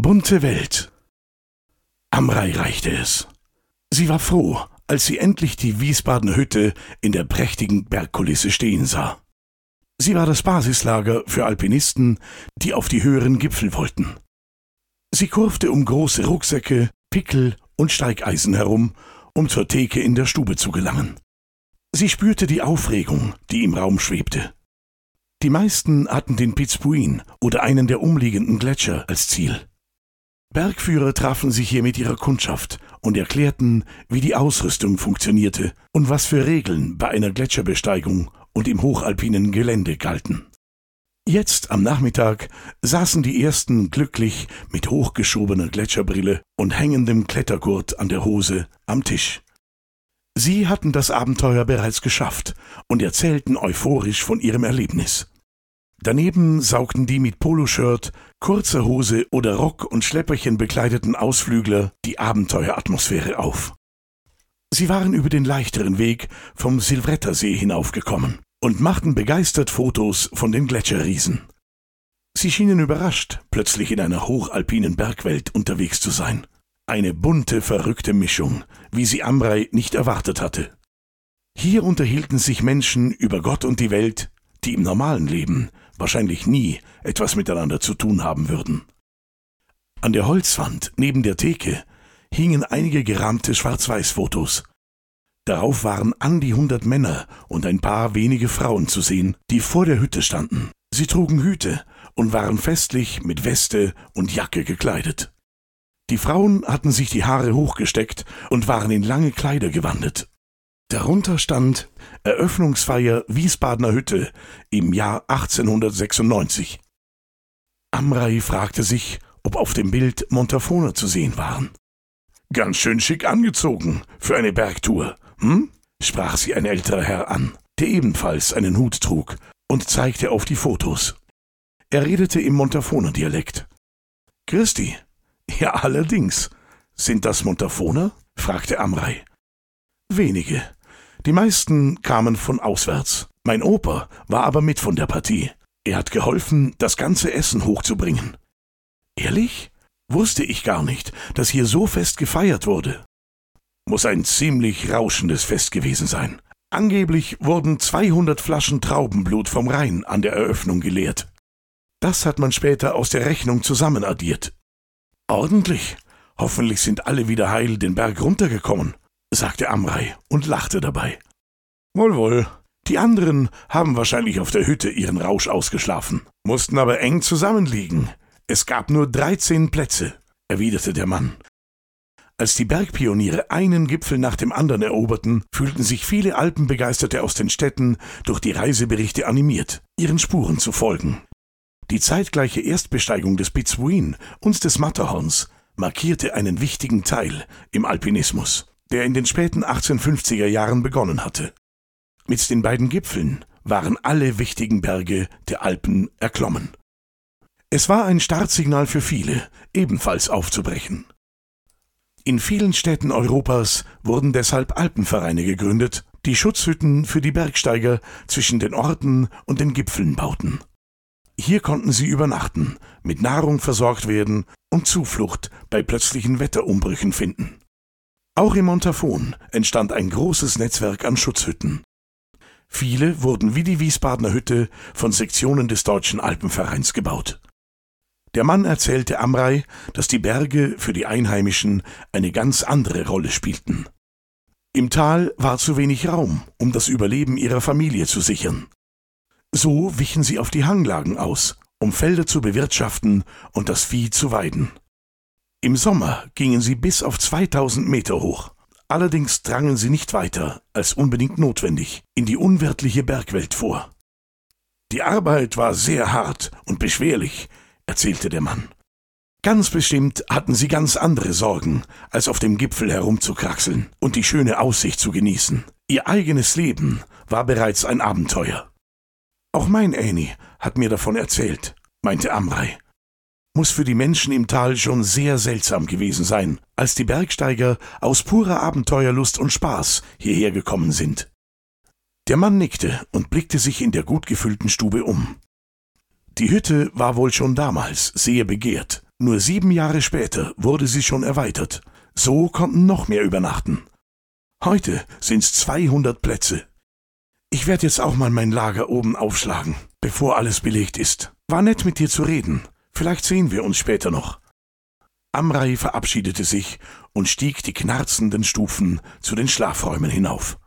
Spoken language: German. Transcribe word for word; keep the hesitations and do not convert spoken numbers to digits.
Bunte Welt. Amrei reichte es. Sie war froh, als sie endlich die Wiesbadener Hütte in der prächtigen Bergkulisse stehen sah. Sie war das Basislager für Alpinisten, die auf die höheren Gipfel wollten. Sie kurfte um große Rucksäcke, Pickel und Steigeisen herum, um zur Theke in der Stube zu gelangen. Sie spürte die Aufregung, die im Raum schwebte. Die meisten hatten den Pizbuin oder einen der umliegenden Gletscher als Ziel. Bergführer trafen sich hier mit ihrer Kundschaft und erklärten, wie die Ausrüstung funktionierte und was für Regeln bei einer Gletscherbesteigung und im hochalpinen Gelände galten. Jetzt am Nachmittag saßen die ersten glücklich mit hochgeschobener Gletscherbrille und hängendem Klettergurt an der Hose am Tisch. Sie hatten das Abenteuer bereits geschafft und erzählten euphorisch von ihrem Erlebnis. Daneben saugten die mit Poloshirt, kurzer Hose oder Rock und Schlepperchen bekleideten Ausflügler die Abenteueratmosphäre auf. Sie waren über den leichteren Weg vom Silvrettersee hinaufgekommen und machten begeistert Fotos von den Gletscherriesen. Sie schienen überrascht, plötzlich in einer hochalpinen Bergwelt unterwegs zu sein. Eine bunte, verrückte Mischung, wie sie Amrei nicht erwartet hatte. Hier unterhielten sich Menschen über Gott und die Welt, die im normalen Leben wahrscheinlich nie etwas miteinander zu tun haben würden. An der Holzwand neben der Theke hingen einige gerahmte Schwarz-Weiß-Fotos. Darauf waren an die hundert Männer und ein paar wenige Frauen zu sehen, die vor der Hütte standen. Sie trugen Hüte und waren festlich mit Weste und Jacke gekleidet. Die Frauen hatten sich die Haare hochgesteckt und waren in lange Kleider gewandet. Darunter stand Eröffnungsfeier Wiesbadener Hütte im Jahr achtzehnhundertsechsundneunzig. Amrei fragte sich, ob auf dem Bild Montafoner zu sehen waren. »Ganz schön schick angezogen für eine Bergtour, hm?« sprach sie ein älterer Herr an, der ebenfalls einen Hut trug und zeigte auf die Fotos. Er redete im Montafoner-Dialekt. »Christi, ja allerdings. Sind das Montafoner?« fragte Amrei. »Wenige. Die meisten kamen von auswärts. Mein Opa war aber mit von der Partie. Er hat geholfen, das ganze Essen hochzubringen.« »Ehrlich? Wusste ich gar nicht, dass hier so fest gefeiert wurde.« »Muss ein ziemlich rauschendes Fest gewesen sein. Angeblich wurden zweihundert Flaschen Traubenblut vom Rhein an der Eröffnung geleert. Das hat man später aus der Rechnung zusammenaddiert.« »Ordentlich. Hoffentlich sind alle wieder heil den Berg runtergekommen«, sagte Amrei und lachte dabei. »Wohl, wohl. Die anderen haben wahrscheinlich auf der Hütte ihren Rausch ausgeschlafen, mussten aber eng zusammenliegen. Es gab nur dreizehn Plätze«, erwiderte der Mann. Als die Bergpioniere einen Gipfel nach dem anderen eroberten, fühlten sich viele Alpenbegeisterte aus den Städten durch die Reiseberichte animiert, ihren Spuren zu folgen. Die zeitgleiche Erstbesteigung des Pizbuin und des Matterhorns markierte einen wichtigen Teil im Alpinismus, der in den späten achtzehnhundertfünfziger Jahren begonnen hatte. Mit den beiden Gipfeln waren alle wichtigen Berge der Alpen erklommen. Es war ein Startsignal für viele, ebenfalls aufzubrechen. In vielen Städten Europas wurden deshalb Alpenvereine gegründet, die Schutzhütten für die Bergsteiger zwischen den Orten und den Gipfeln bauten. Hier konnten sie übernachten, mit Nahrung versorgt werden und Zuflucht bei plötzlichen Wetterumbrüchen finden. Auch im Montafon entstand ein großes Netzwerk an Schutzhütten. Viele wurden wie die Wiesbadener Hütte von Sektionen des Deutschen Alpenvereins gebaut. Der Mann erzählte Amrei, dass die Berge für die Einheimischen eine ganz andere Rolle spielten. Im Tal war zu wenig Raum, um das Überleben ihrer Familie zu sichern. So wichen sie auf die Hanglagen aus, um Felder zu bewirtschaften und das Vieh zu weiden. Im Sommer gingen sie bis auf zweitausend Meter hoch. Allerdings drangen sie nicht weiter, als unbedingt notwendig, in die unwirtliche Bergwelt vor. Die Arbeit war sehr hart und beschwerlich, erzählte der Mann. Ganz bestimmt hatten sie ganz andere Sorgen, als auf dem Gipfel herumzukraxeln und die schöne Aussicht zu genießen. Ihr eigenes Leben war bereits ein Abenteuer. Auch mein Äni hat mir davon erzählt, meinte Amrei. Muss für die Menschen im Tal schon sehr seltsam gewesen sein, als die Bergsteiger aus purer Abenteuerlust und Spaß hierher gekommen sind. Der Mann nickte und blickte sich in der gut gefüllten Stube um. Die Hütte war wohl schon damals sehr begehrt, Nur sieben Jahre später wurde sie schon erweitert. So konnten noch mehr übernachten. Heute sind's zweihundert Plätze. Ich werde jetzt auch mal mein Lager oben aufschlagen, bevor alles belegt ist. War nett mit dir zu reden. Vielleicht sehen wir uns später noch. Amrei verabschiedete sich und stieg die knarzenden Stufen zu den Schlafräumen hinauf.